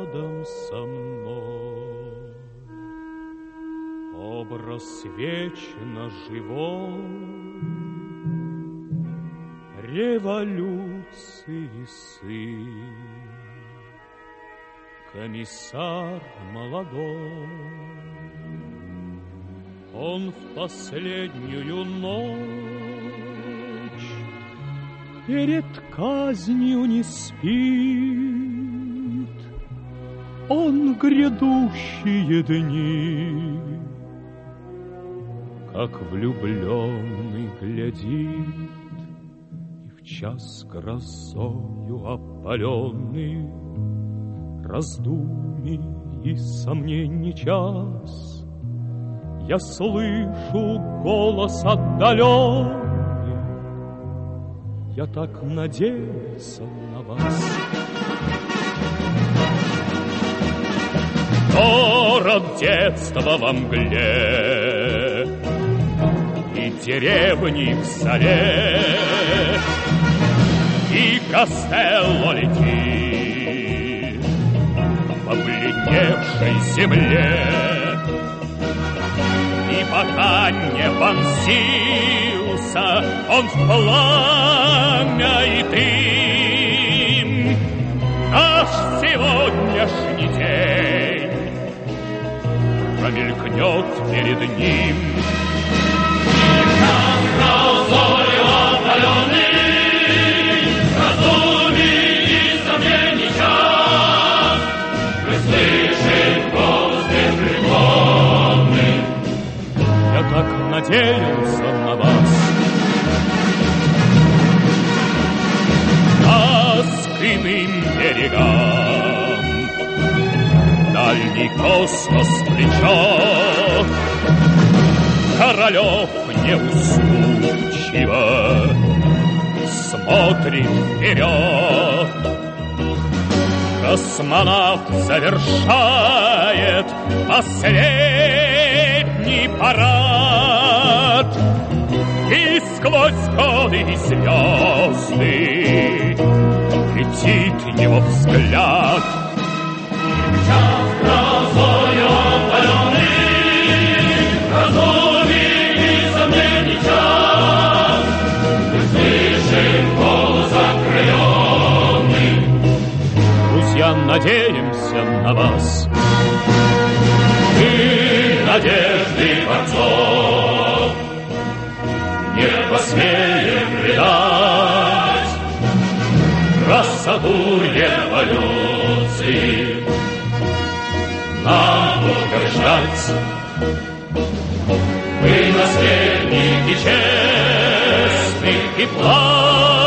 рядом со мной. Образ вечно живой революции сын, комиссар молодой. Он в последнюю ночь перед казнью не спит. Он грядущие дни, как влюбленный, глядит, и в час грозою опаленный раздумий и сомнений час. Я слышу голос отдаленный, я так надеялся на вас. Город детства во мгле и деревни в заре, и Костелло летит в обледневшей земле. И пока не вонзился он в пламя и дым, наш сегодняшний день промелькнет перед ним. И над грозою опаленный, раздумий и сомнений час, мы слышим голос беспреклонный. Я так надеялся на вас. Нас к иным берегам дальний космос влечет. Королев неуступчиво смотрит вперед. Космонавт завершает последний парад, и сквозь годы и звезды летит его взгляд. Час грозою опаленный, раздумий и сомнений час, мы слышим голос окрыленный. Друзья, надеемся на вас. Мы надежды борцов не посмеем предать. Красоту революции нам утверждать. Мы наследники честных и пламенных